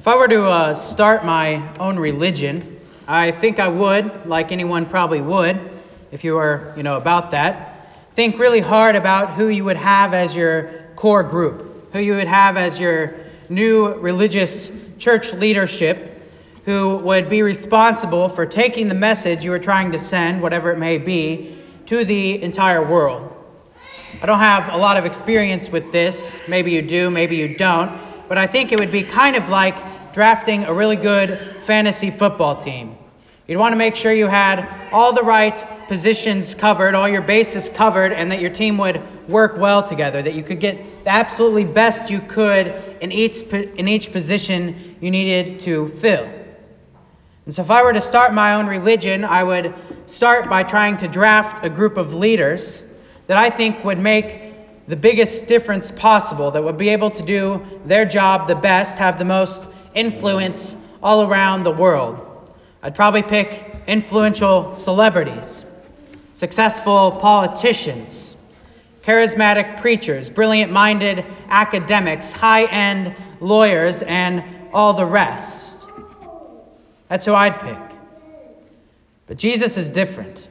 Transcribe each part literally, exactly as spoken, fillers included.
If I were to uh, start my own religion, I think I would, like anyone probably would, if you were, you know, about that, think really hard about who you would have as your core group, who you would have as your new religious church leadership, who would be responsible for taking the message you were trying to send, whatever it may be, to the entire world. I don't have a lot of experience with this. Maybe you do, maybe you don't. But I think it would be kind of like drafting a really good fantasy football team. You'd want to make sure you had all the right positions covered, all your bases covered, and that your team would work well together, that you could get the absolutely best you could in each in each position you needed to fill. And so if I were to start my own religion, I would start by trying to draft a group of leaders that I think would make the biggest difference possible, that would be able to do their job the best, have the most influence all around the world. I'd probably pick influential celebrities, successful politicians, charismatic preachers, brilliant-minded academics, high-end lawyers, and all the rest. That's who I'd pick. But Jesus is different.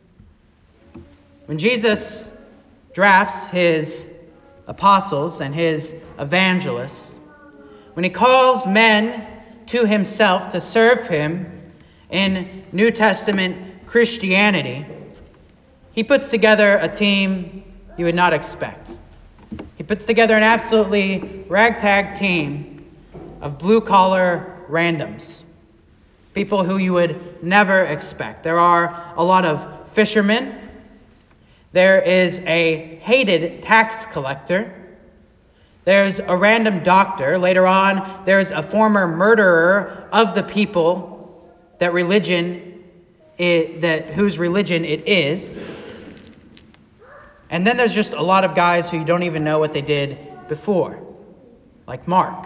When Jesus drafts his apostles and his evangelists, when he calls men to himself to serve him in New Testament Christianity, he puts together a team you would not expect. He puts together an absolutely ragtag team of blue-collar randoms, people who you would never expect. There are a lot of fishermen. There is a hated tax collector. There's a random doctor. Later on, there's a former murderer of the people that religion it, that whose religion it is. And then there's just a lot of guys who you don't even know what they did before, like Mark.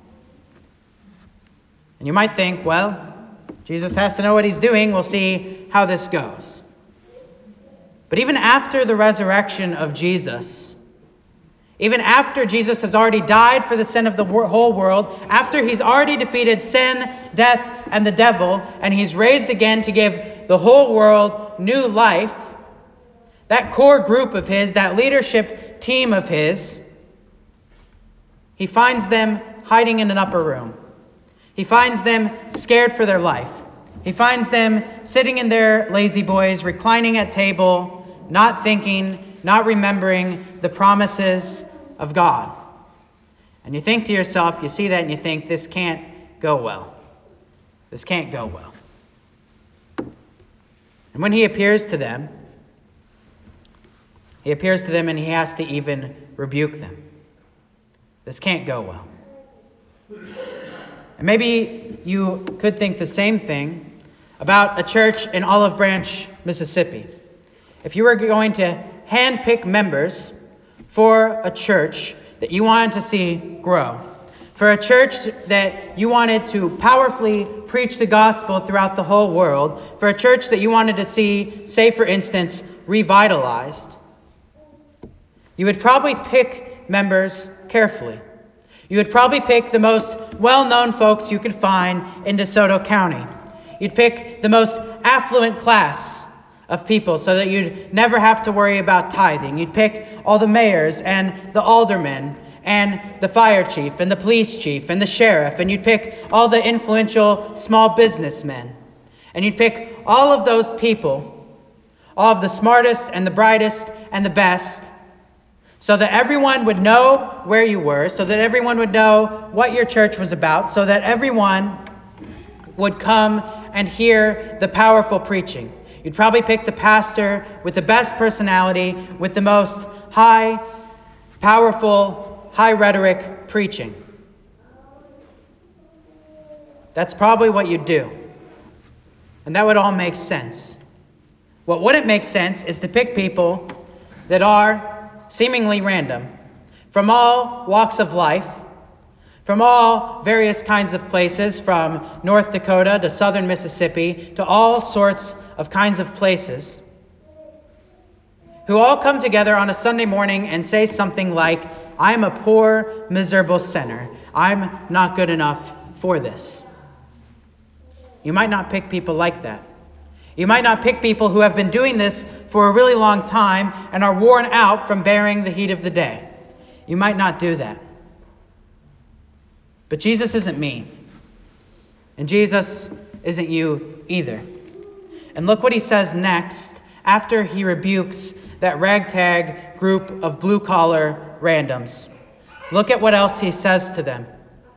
And you might think, well, Jesus has to know what he's doing. We'll see how this goes. But even after the resurrection of Jesus, even after Jesus has already died for the sin of the whole world, after he's already defeated sin, death, and the devil, and he's raised again to give the whole world new life, that core group of his, that leadership team of his, he finds them hiding in an upper room. He finds them scared for their life. He finds them sitting in their lazy boys, reclining at table, not thinking, not remembering the promises of God. And you think to yourself, you see that and you think, this can't go well. This can't go well. And when he appears to them, he appears to them and he has to even rebuke them. This can't go well. And maybe you could think the same thing about a church in Olive Branch, Mississippi. If you were going to handpick members for a church that you wanted to see grow, for a church that you wanted to powerfully preach the gospel throughout the whole world, for a church that you wanted to see, say for instance, revitalized, you would probably pick members carefully. You would probably pick the most well-known folks you could find in DeSoto County. You'd pick the most affluent class of people so that you'd never have to worry about tithing. You'd pick all the mayors and the aldermen and the fire chief and the police chief and the sheriff, and you'd pick all the influential small businessmen. And you'd pick all of those people, all of the smartest and the brightest and the best, so that everyone would know where you were, so that everyone would know what your church was about, so that everyone would come and hear the powerful preaching. You'd probably pick the pastor with the best personality, with the most high, powerful, high rhetoric preaching. That's probably what you'd do. And that would all make sense. What wouldn't make sense is to pick people that are seemingly random, from all walks of life, from all various kinds of places, from North Dakota to southern Mississippi to all sorts of kinds of places, who all come together on a Sunday morning and say something like, I'm a poor, miserable sinner. I'm not good enough for this. You might not pick people like that. You might not pick people who have been doing this for a really long time and are worn out from bearing the heat of the day. You might not do that. But Jesus isn't me. And Jesus isn't you either. And look what he says next after he rebukes that ragtag group of blue-collar randoms. Look at what else he says to them.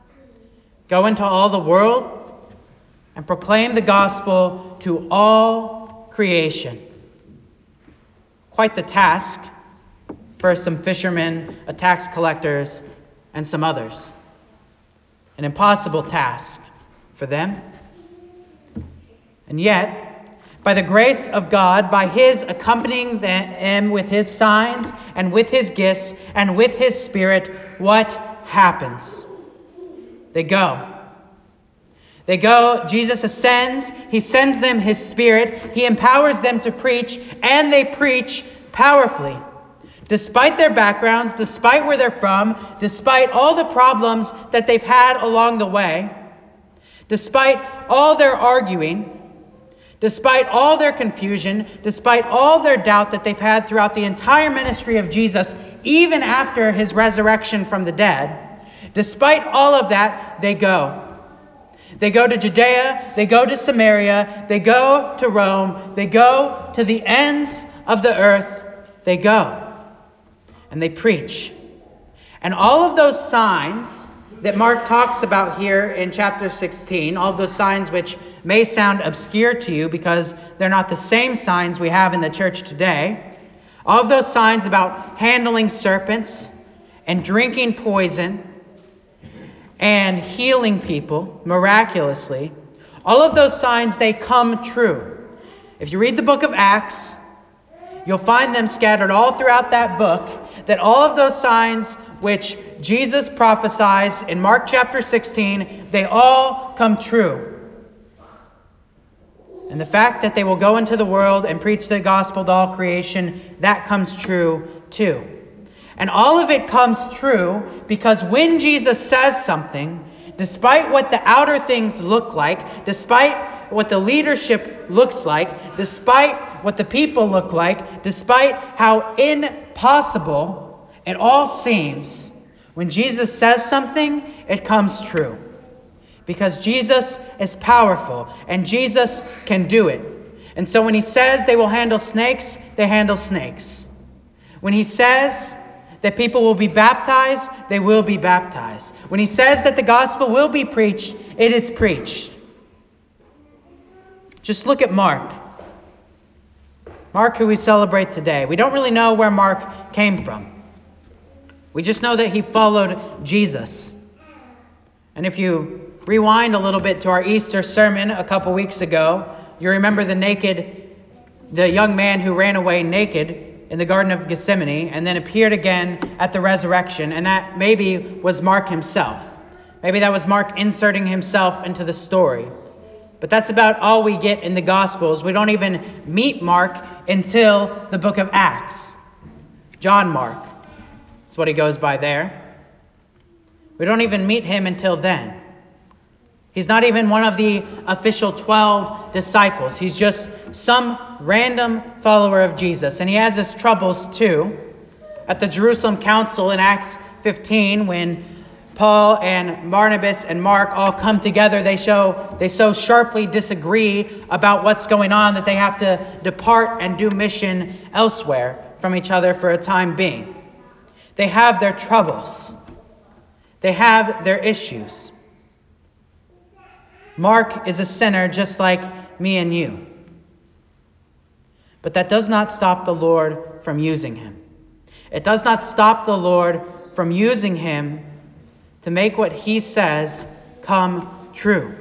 Go into all the world and proclaim the gospel to all creation. Quite the task for some fishermen, a tax collectors, and some others. An impossible task for them. And yet, by the grace of God, by his accompanying them with his signs and with his gifts and with his Spirit, what happens? They go. They go, Jesus ascends, he sends them his Spirit, he empowers them to preach, and they preach powerfully. Despite their backgrounds, despite where they're from, despite all the problems that they've had along the way, despite all their arguing, despite all their confusion, despite all their doubt that they've had throughout the entire ministry of Jesus, even after his resurrection from the dead, despite all of that, they go. They go to Judea, they go to Samaria, they go to Rome, they go to the ends of the earth, they go. And they preach. And all of those signs that Mark talks about here in chapter sixteen, all of those signs which may sound obscure to you because they're not the same signs we have in the church today, all of those signs about handling serpents and drinking poison and healing people miraculously, all of those signs, they come true. If you read the book of Acts, you'll find them scattered all throughout that book, that all of those signs which Jesus prophesies in Mark chapter sixteen, they all come true. And the fact that they will go into the world and preach the gospel to all creation, that comes true too. And all of it comes true because when Jesus says something, despite what the outer things look like, despite what the leadership looks like, despite what the people look like, despite how impossible it all seems, when Jesus says something, it comes true. Because Jesus is powerful and Jesus can do it. And so when he says they will handle snakes, they handle snakes. When he says that people will be baptized, they will be baptized. When he says that the gospel will be preached, it is preached. Just look at Mark. Mark, who we celebrate today. We don't really know where Mark came from. We just know that he followed Jesus. And if you rewind a little bit to our Easter sermon a couple weeks ago, you remember the naked, the young man who ran away naked in the Garden of Gethsemane and then appeared again at the resurrection. And that maybe was Mark himself. Maybe that was Mark inserting himself into the story. But that's about all we get in the Gospels. We don't even meet Mark until the book of Acts. John Mark. That's what he goes by there. We don't even meet him until then. He's not even one of the official twelve disciples. He's just some random follower of Jesus. And he has his troubles too. At the Jerusalem Council in Acts fifteen, when Paul and Barnabas and Mark all come together, they show they so sharply disagree about what's going on that they have to depart and do mission elsewhere from each other for a time being. They have their troubles. They have their issues. Mark is a sinner just like me and you. But that does not stop the Lord from using him. It does not stop the Lord from using him to make what he says come true.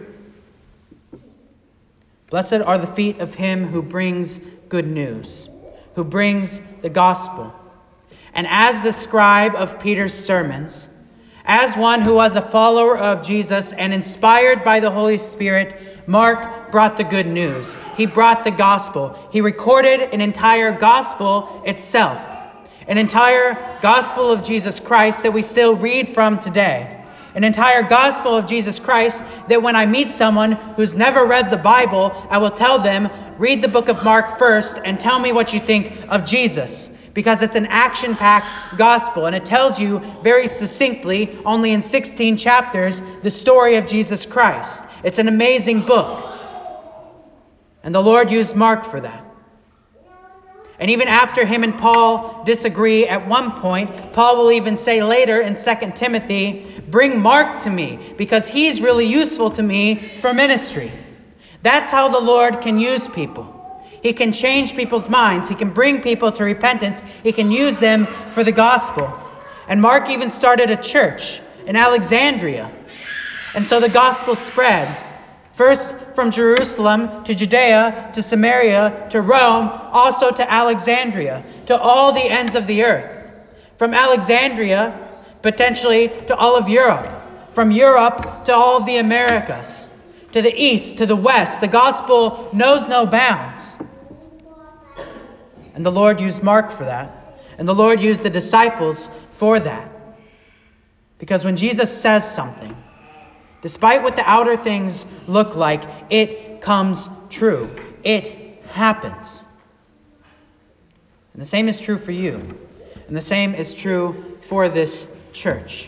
Blessed are the feet of him who brings good news, who brings the gospel. And as the scribe of Peter's sermons, as one who was a follower of Jesus and inspired by the Holy Spirit, Mark brought the good news. He brought the gospel. He recorded an entire gospel itself. An entire gospel of Jesus Christ that we still read from today. an entire gospel of Jesus Christ, that when I meet someone who's never read the Bible, I will tell them, read the book of Mark first and tell me what you think of Jesus. Because it's an action-packed gospel, and it tells you very succinctly, only in sixteen chapters, the story of Jesus Christ. It's an amazing book. And the Lord used Mark for that. And even after him and Paul disagree at one point, Paul will even say later in Second Timothy, bring Mark to me, because he's really useful to me for ministry. That's how the Lord can use people. He can change people's minds. He can bring people to repentance. He can use them for the gospel. And Mark even started a church in Alexandria. And so the gospel spread. First from Jerusalem to Judea to Samaria to Rome, also to Alexandria, to all the ends of the earth. From Alexandria, potentially to all of Europe. From Europe to all of the Americas. To the east, to the west. The gospel knows no bounds. And the Lord used Mark for that. And the Lord used the disciples for that. Because when Jesus says something, despite what the outer things look like, it comes true. It happens. And the same is true for you. And the same is true for this church.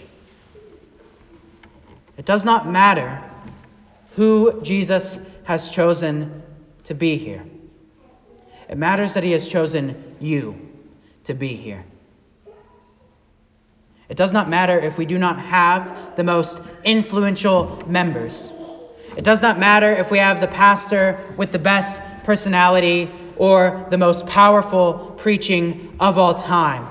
It does not matter who Jesus has chosen to be here. It matters that he has chosen you to be here. It does not matter if we do not have the most influential members. It does not matter if we have the pastor with the best personality or the most powerful preaching of all time.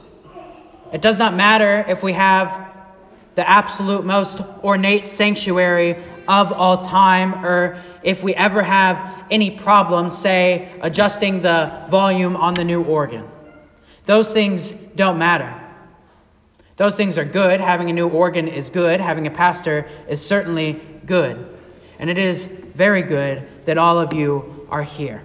It does not matter if we have the absolute most ornate sanctuary of all time, or if we ever have any problems, say, adjusting the volume on the new organ. Those things don't matter. Those things are good. Having a new organ is good. Having a pastor is certainly good. And it is very good that all of you are here.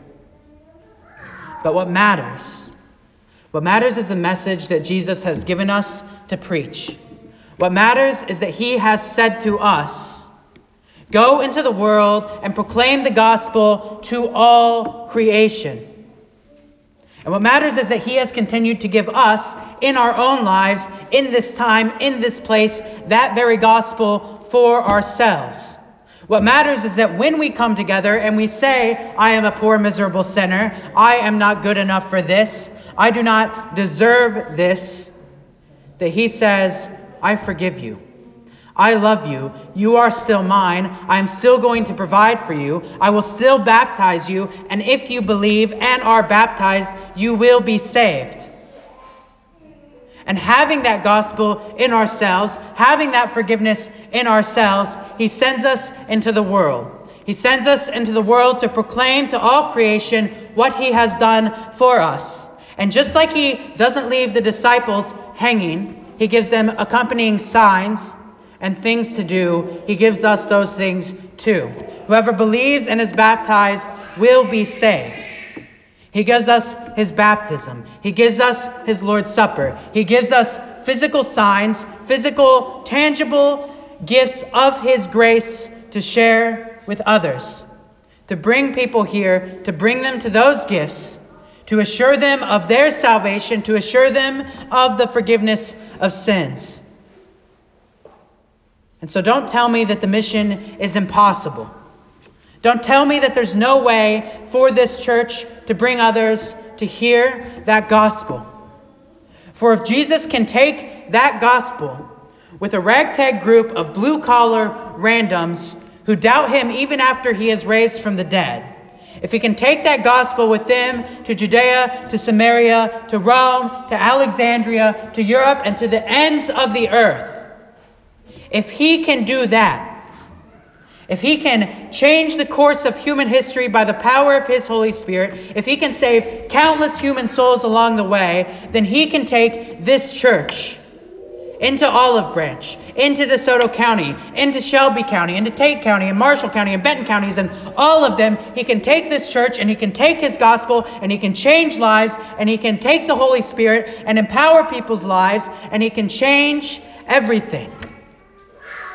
But what matters, what matters is the message that Jesus has given us to preach. What matters is that he has said to us, go into the world and proclaim the gospel to all creation. And what matters is that he has continued to give us, in our own lives, in this time, in this place, that very gospel for ourselves. What matters is that when we come together and we say, I am a poor, miserable sinner, I am not good enough for this, I do not deserve this, that he says, I forgive you. I love you. You are still mine. I am still going to provide for you. I will still baptize you. And if you believe and are baptized, you will be saved. And having that gospel in ourselves, having that forgiveness in ourselves, he sends us into the world. He sends us into the world to proclaim to all creation what he has done for us. And just like he doesn't leave the disciples hanging, he gives them accompanying signs and things to do. He gives us those things too. Whoever believes and is baptized will be saved. He gives us his baptism. He gives us his Lord's Supper. He gives us physical signs, physical, tangible gifts of his grace to share with others. To bring people here, to bring them to those gifts, to assure them of their salvation, to assure them of the forgiveness of sins. And so don't tell me that the mission is impossible. Don't tell me that there's no way for this church to bring others to hear that gospel. For if Jesus can take that gospel with a ragtag group of blue-collar randoms who doubt him even after he is raised from the dead, if he can take that gospel with them to Judea, to Samaria, to Rome, to Alexandria, to Europe, and to the ends of the earth, if he can do that, if he can change the course of human history by the power of his Holy Spirit, if he can save countless human souls along the way, then he can take this church into Olive Branch, into DeSoto County, into Shelby County, into Tate County, and Marshall County, and Benton counties, and all of them. He can take this church, and he can take his gospel, and he can change lives, and he can take the Holy Spirit and empower people's lives, and he can change everything.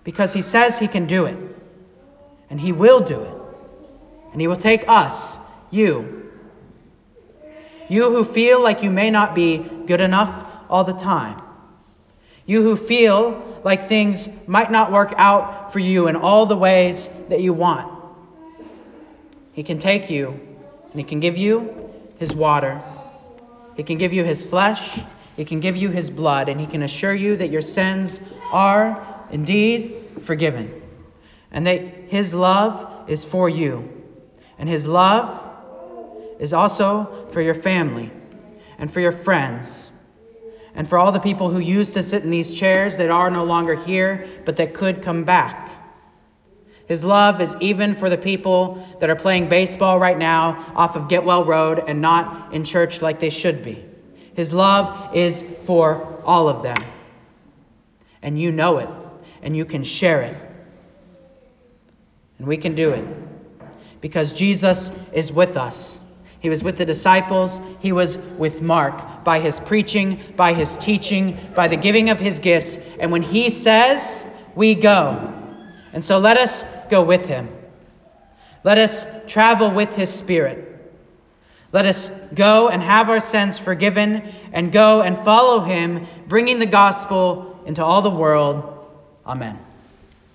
because he says he can do it. And he will do it. And he will take us, you. You who feel like you may not be good enough all the time. You who feel like things might not work out for you in all the ways that you want. He can take you and he can give you his water. He can give you his flesh. He can give you his blood. And he can assure you that your sins are indeed forgiven. And that his love is for you. And his love is also for your family and for your friends and for all the people who used to sit in these chairs that are no longer here, but that could come back. His love is even for the people that are playing baseball right now off of Getwell Road and not in church like they should be. His love is for all of them. And you know it, and you can share it. And we can do it because Jesus is with us. He was with the disciples. He was with Mark by his preaching, by his teaching, by the giving of his gifts. And when he says, we go. And so let us go with him. Let us travel with his Spirit. Let us go and have our sins forgiven and go and follow him, bringing the gospel into all the world. Amen.